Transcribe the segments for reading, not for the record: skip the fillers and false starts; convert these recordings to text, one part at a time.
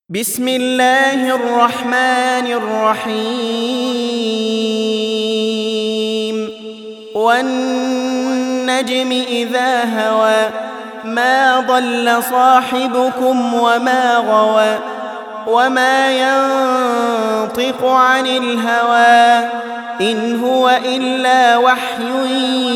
بسم الله الرحمن الرحيم والنجم إذا هوى ما ضل صاحبكم وما غوى وما ينطق عن الهوى إن هو إلا وحي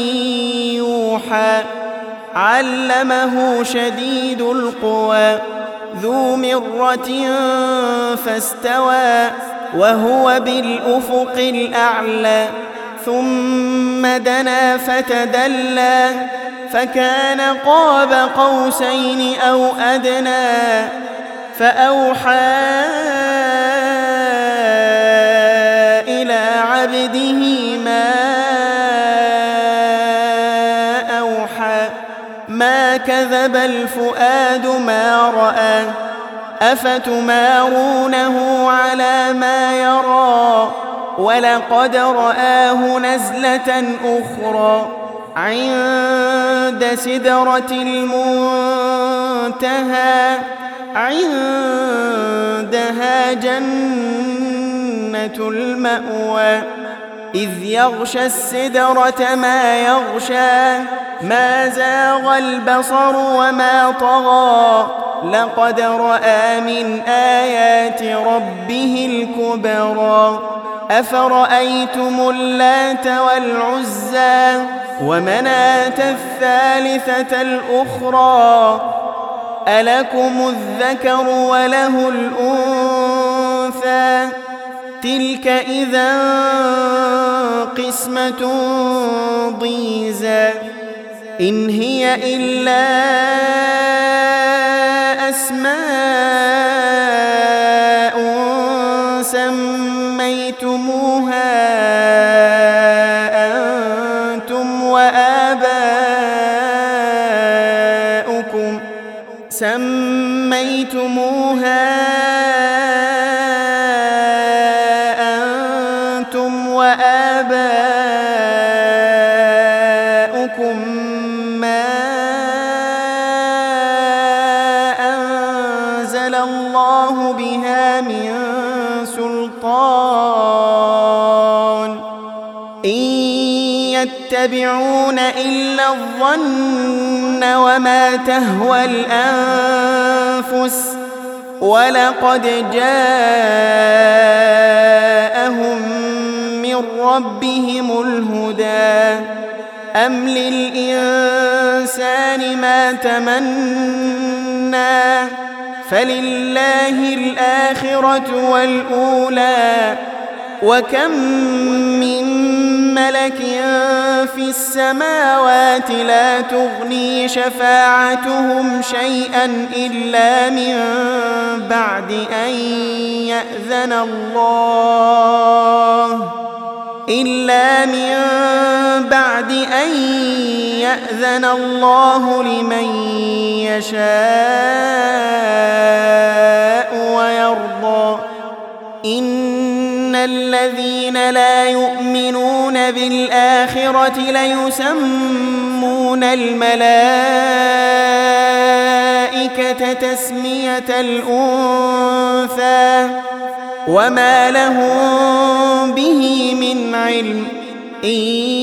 يوحى علمه شديد القوى ذو مرة فاستوى وهو بالأفق الأعلى ثم دنا فتدلى فكان قاب قوسين أو أدنى فأوحى إلى عبده ما أوحى ما كذب الفؤاد ما رأى أفتمارونه على ما يرى ولقد رآه نزلة أخرى عند سدرة المنتهى عندها جنة المأوى إذ يغشى السدرة ما يغشى ما زاغ البصر وما طغى لقد رأى من آيات ربه الكبرى أفرأيتم اللات والعزى ومناة الثالثة الأخرى ألكم الذكر وله الأنثى تلك إذا قسمة ضيزى إن هي إلا أسماء سميتموها أنتم وآباؤكم ما أنزل الله بها من سلطان إن يتبعون إلا الظن وما تهوى الأنفس ولقد جاءهم من ربهم الهدى أم للإنسان ما تمنى فلله الآخرة والأولى وكم من ملك في السماوات لا تغني شفاعتهم شيئا إلا من بعد أن يأذن الله لمن يشاء ويرضى إن الذين لا يؤمنون بالآخرة ليسمون الملائكة تسمية الأنثى وما لهم به من علم إن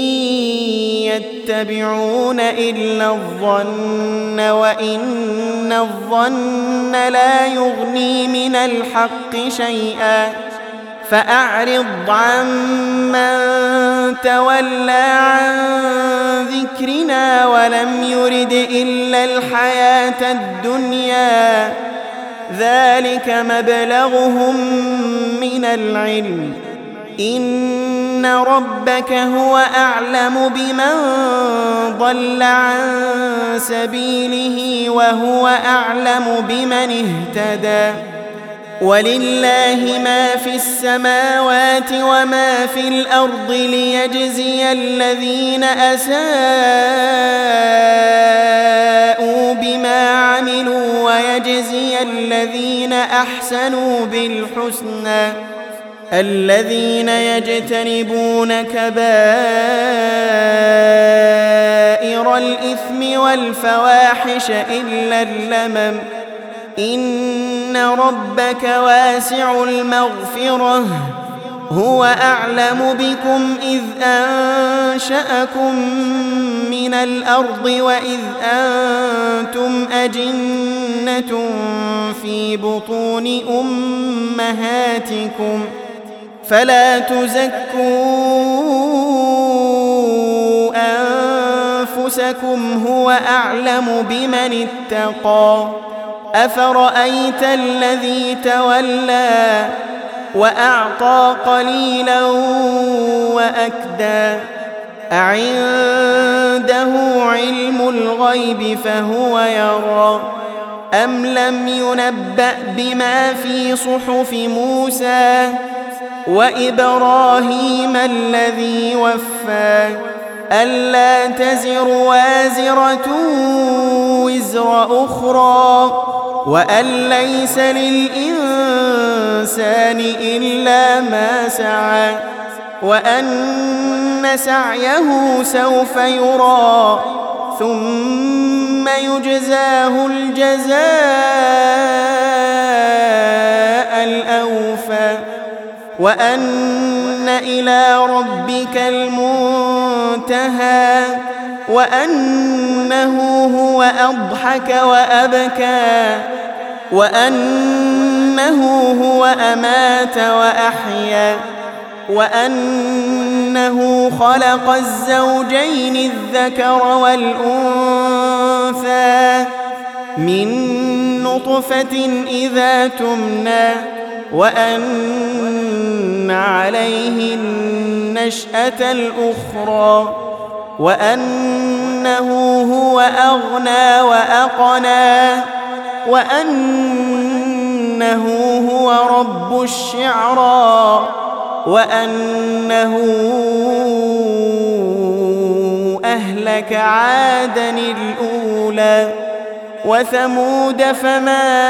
يتبعون إلا الظن وإن الظن لا يغني من الحق شيئا فأعرض عمن تولى عن ذكرنا ولم يرد إلا الحياة الدنيا ذلك مبلغهم من العلم إن ربك هو أعلم بمن ضل عن سبيله وهو أعلم بمن اهتدى ولله ما في السماوات وما في الأرض ليجزي الذين أساءوا بما عملوا ويجزي الذين أحسنوا بالحسنى الذين يجتنبون كبائر الإثم والفواحش إلا اللمم إن ربك واسع المغفرة هو أعلم بكم إذ أنشأكم من الأرض وإذ أنتم أجنة في بطون أمهاتكم فلا تزكوا أنفسكم هو أعلم بمن اتقى أفرأيت الذي تولى وأعطى قليلا وأكدى أعنده علم الغيب فهو يرى أم لم ينبأ بما في صحف موسى وإبراهيم الذي وفى ألا تزر وازرة وزر أخرى وأن ليس للإنسان إلا ما سعى وأن سعيه سوف يرى ثم يجزاه الجزاء الأوفى وأن إلى ربك المنتهى وأنه هو أضحك وأبكى وأنه هو أمات وأحيا وأنه خلق الزوجين الذكر والأنثى من نطفة إذا تمنى وأن عليه النشأة الأخرى وأنه هو أغنى وأقنى وأنه هو رب الشعرى وأنه أهلك عادا الأولى وثمود فما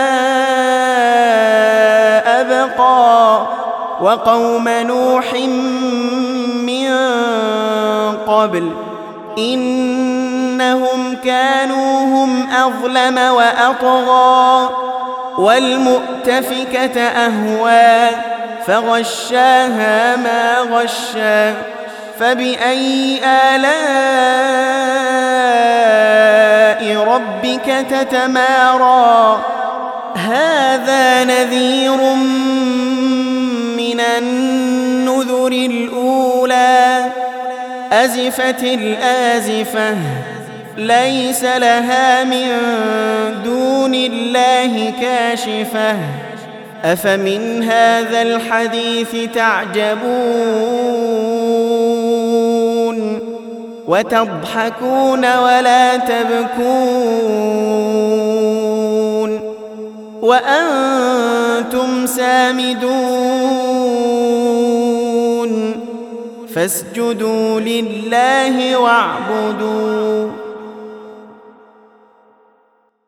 أبقى وقوم نوح من قبل إنهم كانوا هم أظلم وأطغى والمؤتفكة أهوى فغشاها ما غشى فبأي آلاء ربك تتمارى هذا نذير من النذر الأولى أزفت الآزفة ليس لها من دون الله كاشفة أفمن هذا الحديث تعجبون وتضحكون ولا تبكون وأنتم سامدون فاسجدوا لله واعبدوا